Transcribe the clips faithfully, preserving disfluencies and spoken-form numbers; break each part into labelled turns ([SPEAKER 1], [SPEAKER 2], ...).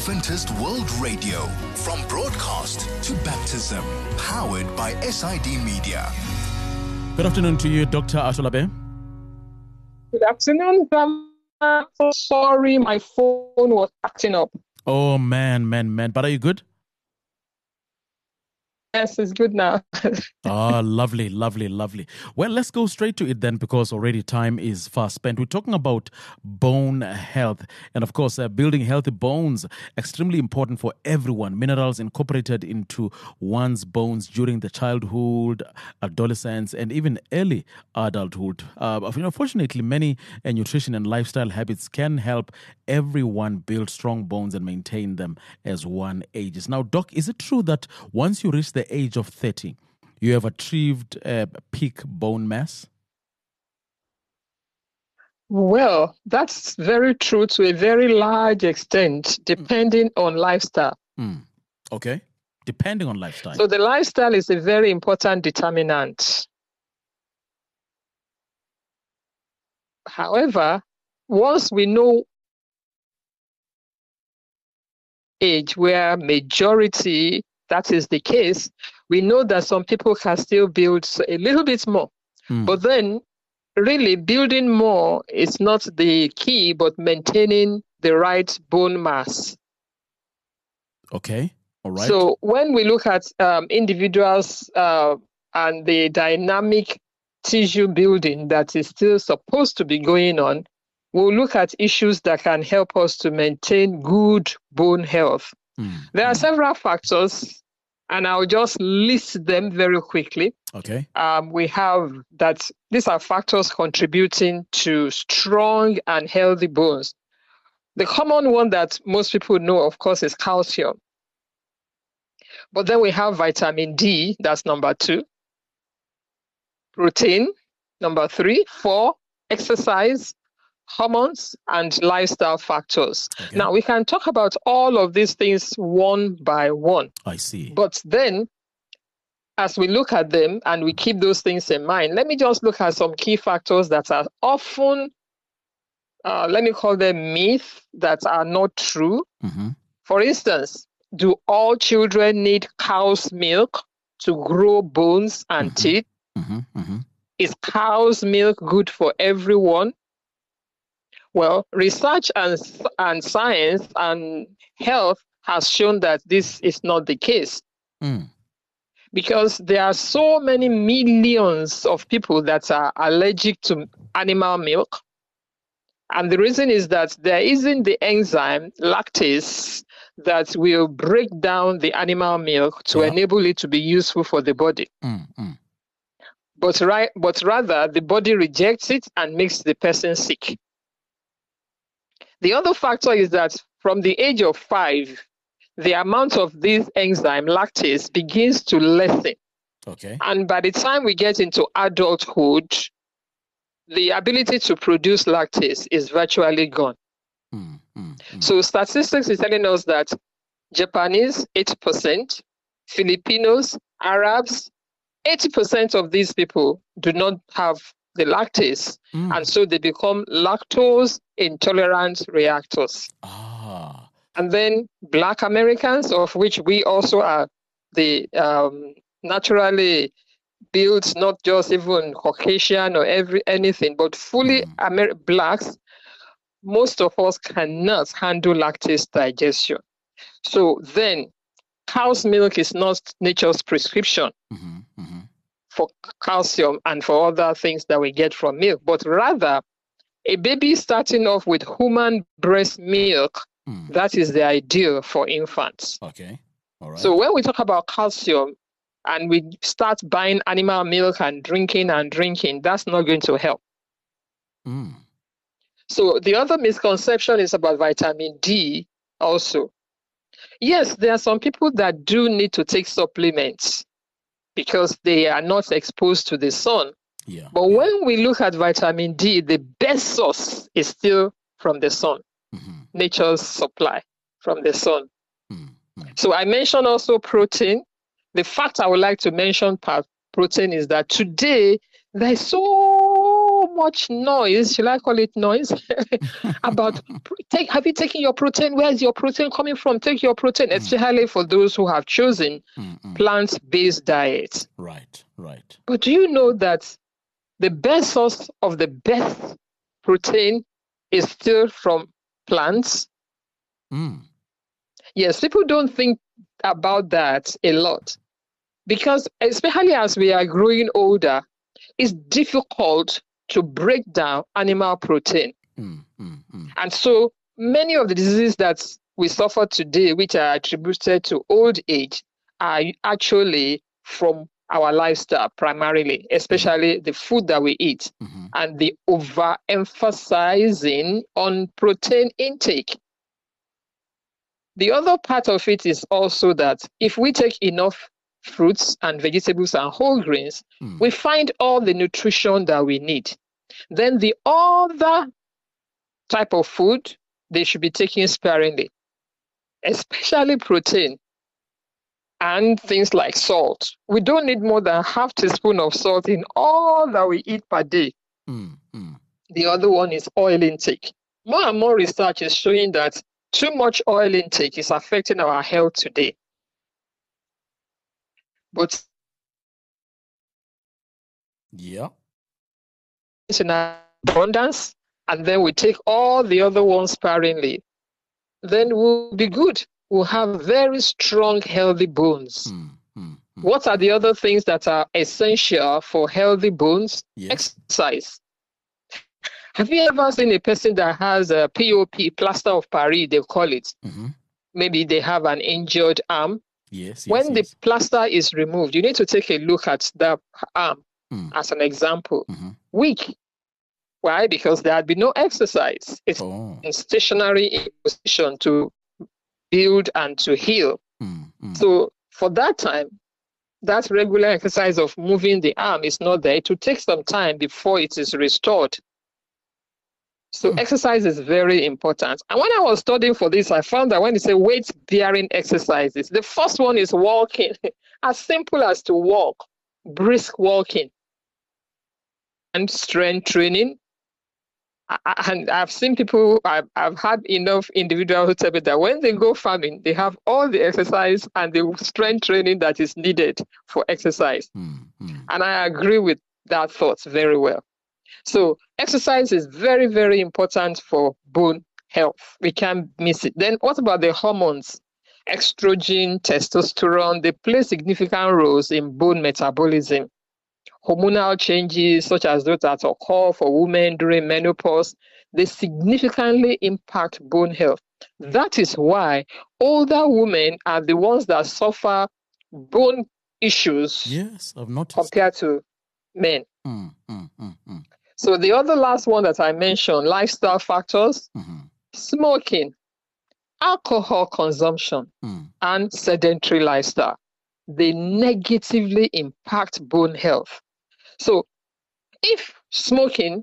[SPEAKER 1] Adventist World Radio, from broadcast to baptism, powered by S I D Media.
[SPEAKER 2] Good afternoon to you, Doctor Asholabe.
[SPEAKER 3] Good afternoon, Grandma. So sorry, my phone was acting up.
[SPEAKER 2] Oh, man, man, man. But are you good?
[SPEAKER 3] Yes, it's good now.
[SPEAKER 2] Ah, lovely, lovely, lovely. Well, let's go straight to it then, because already time is fast spent. We're talking about bone health. And of course, uh, building healthy bones, extremely important for everyone. Minerals incorporated into one's bones during the childhood, adolescence, and even early adulthood. Uh, you know, fortunately, many uh, nutrition and lifestyle habits can help everyone build strong bones and maintain them as one ages. Now, Doc, is it true that once you reach the age of thirty, you have achieved uh, peak bone mass?
[SPEAKER 3] Well, that's very true to a very large extent, depending mm. on lifestyle.
[SPEAKER 2] Mm. Okay. Depending on lifestyle.
[SPEAKER 3] So the lifestyle is a very important determinant. However, once we know age where majority that is the case, we know that some people can still build a little bit more. Mm. But then, really, building more is not the key, but maintaining the right bone mass.
[SPEAKER 2] Okay, all right.
[SPEAKER 3] So when we look at um, individuals uh, and the dynamic tissue building that is still supposed to be going on, we'll look at issues that can help us to maintain good bone health. Mm. There are mm. several factors, and I'll just list them very quickly.
[SPEAKER 2] Okay.
[SPEAKER 3] Um, we have that these are factors contributing to strong and healthy bones. The common one that most people know, of course, is calcium. But then we have vitamin D, that's number two. Protein, number three. Four, exercise, hormones, and lifestyle factors. Okay. Now, we can talk about all of these things one by one.
[SPEAKER 2] I see.
[SPEAKER 3] But then, as we look at them and we keep those things in mind, let me just look at some key factors that are often, uh, let me call them myths that are not true. Mm-hmm. For instance, do all children need cow's milk to grow bones and mm-hmm. teeth? Mm-hmm. Mm-hmm. Is cow's milk good for everyone? Well, research and, and science and health has shown that this is not the case. Mm. Because there are so many millions of people that are allergic to animal milk. And the reason is that there isn't the enzyme, lactase, that will break down the animal milk to yeah. enable it to be useful for the body. Mm, mm. But, right, but rather, the body rejects it and makes the person sick. The other factor is that from the age of five, the amount of this enzyme, lactase, begins to lessen.
[SPEAKER 2] Okay.
[SPEAKER 3] And by the time we get into adulthood, the ability to produce lactase is virtually gone. Mm, mm, mm. So statistics is telling us that Japanese, eighty percent, Filipinos, Arabs, eighty percent of these people do not have the lactase, mm. and so they become lactose intolerant reactors.
[SPEAKER 2] Ah.
[SPEAKER 3] And then Black Americans, of which we also are the um, naturally built, not just even Caucasian or every anything, but fully mm. Amer- Blacks, most of us cannot handle lactase digestion. So then cow's milk is not nature's prescription. Mm-hmm, mm-hmm. for calcium and for other things that we get from milk, but rather a baby starting off with human breast milk, mm. that is the ideal for infants.
[SPEAKER 2] Okay, all right.
[SPEAKER 3] So when we talk about calcium and we start buying animal milk and drinking and drinking, that's not going to help. Mm. So the other misconception is about vitamin D also. Yes, there are some people that do need to take supplements because they are not exposed to the sun.
[SPEAKER 2] Yeah.
[SPEAKER 3] But
[SPEAKER 2] yeah.
[SPEAKER 3] when we look at vitamin D, the best source is still from the sun, mm-hmm. nature's supply from the sun. Mm-hmm. So I mentioned also protein. The fact I would like to mention part protein is that today there's so so much noise, shall I call it noise, about take have you taken your protein? Where is your protein coming from? Take your protein, mm. especially for those who have chosen Mm-mm. plant-based diets.
[SPEAKER 2] Right, right.
[SPEAKER 3] But do you know that the best source of the best protein is still from plants?
[SPEAKER 2] Mm.
[SPEAKER 3] Yes, people don't think about that a lot because especially as we are growing older, it's difficult to break down animal protein.
[SPEAKER 2] Mm, mm, mm.
[SPEAKER 3] And so many of the diseases that we suffer today, which are attributed to old age, are actually from our lifestyle primarily, especially mm. the food that we eat
[SPEAKER 2] mm-hmm.
[SPEAKER 3] and the overemphasizing on protein intake. The other part of it is also that if we take enough fruits and vegetables and whole grains, mm. we find all the nutrition that we need. Then the other type of food, they should be taken sparingly, especially protein and things like salt. We don't need more than half teaspoon of salt in all that we eat per day.
[SPEAKER 2] Mm. Mm.
[SPEAKER 3] The other one is oil intake. More and more research is showing that too much oil intake is affecting our health today. But
[SPEAKER 2] yeah,
[SPEAKER 3] it's in abundance, and then we take all the other ones sparingly, then we'll be good. We'll have very strong, healthy bones.
[SPEAKER 2] Mm, mm, mm.
[SPEAKER 3] What are the other things that are essential for healthy bones?
[SPEAKER 2] Yes.
[SPEAKER 3] Exercise. Have you ever seen a person that has a P O P, plaster of Paris, they call it?
[SPEAKER 2] Mm-hmm.
[SPEAKER 3] Maybe they have an injured arm.
[SPEAKER 2] Yes, yes,
[SPEAKER 3] when
[SPEAKER 2] yes.
[SPEAKER 3] the plaster is removed, you need to take a look at the arm
[SPEAKER 2] mm.
[SPEAKER 3] as an example.
[SPEAKER 2] Mm-hmm.
[SPEAKER 3] Weak. Why? Because there had been no exercise. It's
[SPEAKER 2] oh.
[SPEAKER 3] in stationary in position to build and to heal.
[SPEAKER 2] Mm, mm.
[SPEAKER 3] So for that time, that regular exercise of moving the arm is not there. It will take some time before it is restored. So mm. exercise is very important. And when I was studying for this, I found that when you say weight-bearing exercises, the first one is walking. As simple as to walk, brisk walking. And strength training. And I've seen people, I've, I've had enough individuals who tell me that when they go farming, they have all the exercise and the strength training that is needed for exercise.
[SPEAKER 2] Mm, mm.
[SPEAKER 3] And I agree with that thought very well. So exercise is very, very important for bone health. We can't miss it. Then what about the hormones? Estrogen, testosterone, they play significant roles in bone metabolism. Hormonal changes, such as those that occur for women during menopause, they significantly impact bone health. That is why older women are the ones that suffer bone issues
[SPEAKER 2] yes, I've noticed.
[SPEAKER 3] compared to men.
[SPEAKER 2] Mm, mm, mm, mm.
[SPEAKER 3] So the other last one that I mentioned, lifestyle factors,
[SPEAKER 2] mm-hmm.
[SPEAKER 3] smoking, alcohol consumption,
[SPEAKER 2] mm.
[SPEAKER 3] and sedentary lifestyle. They negatively impact bone health. So if smoking,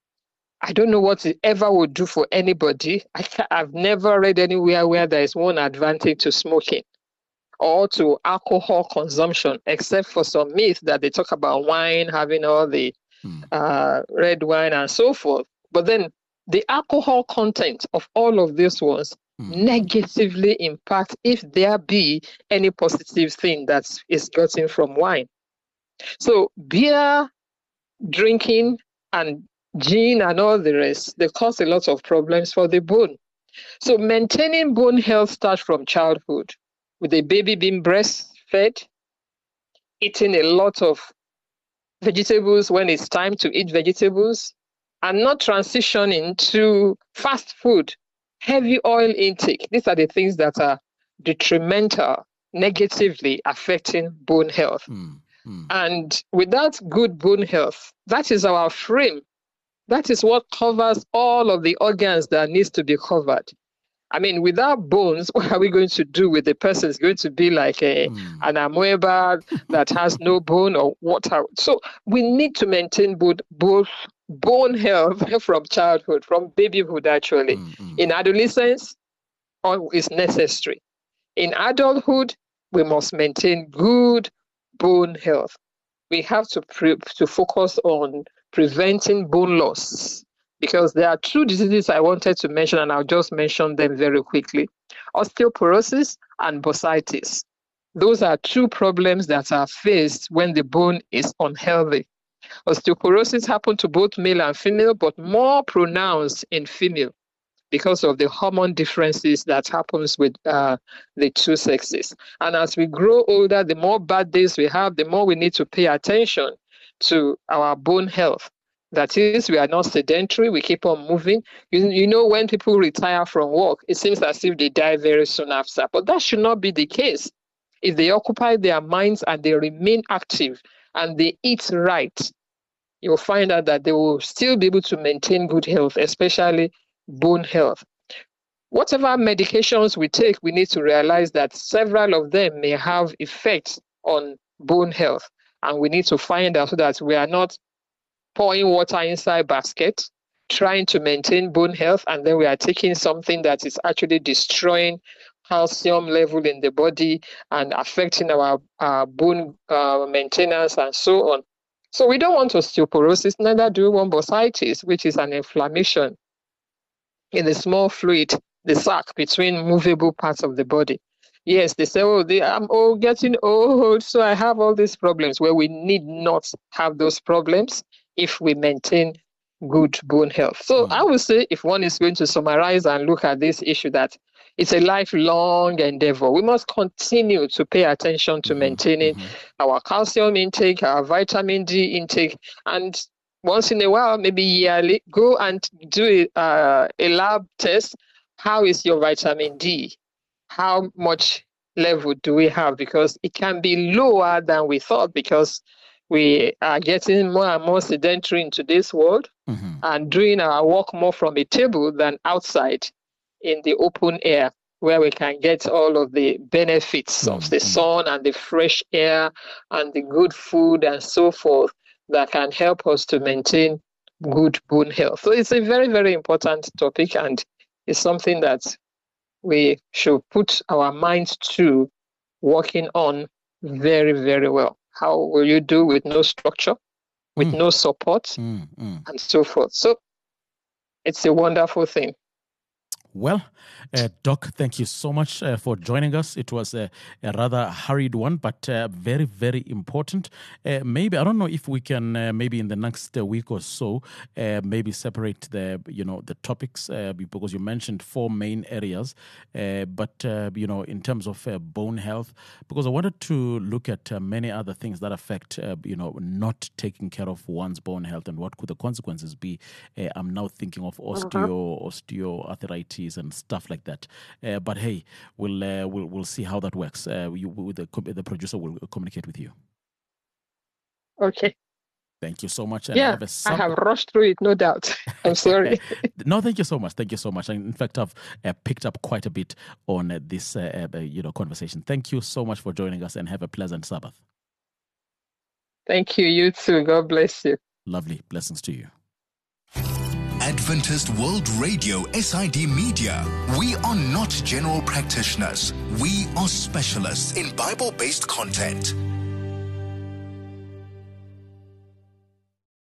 [SPEAKER 3] I don't know what it ever would do for anybody. I can't, I've never read anywhere where there is one advantage to smoking or to alcohol consumption, except for some myths that they talk about wine, having all the mm. uh, red wine and so forth. But then the alcohol content of all of these ones mm. negatively impact if there be any positive thing that is gotten from wine. So beer, drinking, and gin and all the rest, they cause a lot of problems for the bone. So maintaining bone health starts from childhood, with the baby being breastfed, eating a lot of vegetables when it's time to eat vegetables, and not transitioning to fast food, heavy oil intake. These are the things that are detrimental, negatively affecting bone health.
[SPEAKER 2] Mm. Mm.
[SPEAKER 3] And without good bone health, that is our frame. That is what covers all of the organs that needs to be covered. I mean, without bones, what are we going to do with the person? It's going to be like a, mm. an amoeba that has no bone or what? So we need to maintain both, both bone health from childhood, from babyhood actually.
[SPEAKER 2] Mm-hmm.
[SPEAKER 3] In adolescence, all is necessary. In adulthood, we must maintain good bone health. We have to pre- to focus on preventing bone loss. Because there are two diseases I wanted to mention, and I'll just mention them very quickly. Osteoporosis and bursitis. Those are two problems that are faced when the bone is unhealthy. Osteoporosis happens to both male and female, but more pronounced in female because of the hormone differences that happens with uh, the two sexes. And as we grow older, the more bad days we have, the more we need to pay attention to our bone health. That is, we are not sedentary, we keep on moving. You, you know, when people retire from work, it seems as if they die very soon after. But that should not be the case. If they occupy their minds and they remain active and they eat right, you'll find out that they will still be able to maintain good health, especially bone health. Whatever medications we take, we need to realize that several of them may have effects on bone health. And we need to find out so that we are not pouring water inside basket, trying to maintain bone health, and then we are taking something that is actually destroying calcium level in the body and affecting our, our bone uh, maintenance and so on. So we don't want osteoporosis, neither do we want bursitis, which is an inflammation in the small fluid, the sac between movable parts of the body. Yes, they say, oh, they, I'm oh, getting old, so I have all these problems. Well, we need not have those problems if we maintain good bone health. So mm. I would say if one is going to summarize and look at this issue, that it's a lifelong endeavor. We must continue to pay attention to maintaining mm-hmm. our calcium intake, our vitamin D intake, and once in a while, maybe yearly, go and do a, uh, a lab test. How is your vitamin D? How much level do we have? Because it can be lower than we thought, because we are getting more and more sedentary in today's world mm-hmm. and doing our work more from a table than outside in the open air, where we can get all of the benefits mm-hmm. of the sun and the fresh air and the good food and so forth that can help us to maintain good bone health. So it's a very, very important topic, and it's something that we should put our minds to working on very, very well. How will you do with no structure, with mm. no support, mm, mm. and so forth? So it's a wonderful thing.
[SPEAKER 2] Well, uh, Doc, thank you so much uh, for joining us. It was a, a rather hurried one, but uh, very, very important. Uh, maybe, I don't know if we can, uh, maybe in the next uh, week or so, uh, maybe separate the, you know, the topics, uh, because you mentioned four main areas. Uh, but, uh, you know, in terms of uh, bone health, because I wanted to look at uh, many other things that affect, uh, you know, not taking care of one's bone health and what could the consequences be. Uh, I'm now thinking of osteo, uh-huh. osteoarthritis and stuff like that. Uh, but hey, we'll uh, we'll we'll see how that works. Uh, you, the the producer will communicate with you.
[SPEAKER 3] Okay.
[SPEAKER 2] Thank you so much. And
[SPEAKER 3] yeah,
[SPEAKER 2] have a
[SPEAKER 3] I have rushed through it, no doubt. I'm sorry.
[SPEAKER 2] No, thank you so much. Thank you so much. And in fact, I've uh, picked up quite a bit on uh, this uh, uh, you know conversation. Thank you so much for joining us, and have a pleasant Sabbath.
[SPEAKER 3] Thank you. You too. God bless you.
[SPEAKER 2] Lovely. Blessings to you.
[SPEAKER 1] Adventist World Radio S I D Media. We are not general practitioners. We are specialists in Bible-based content.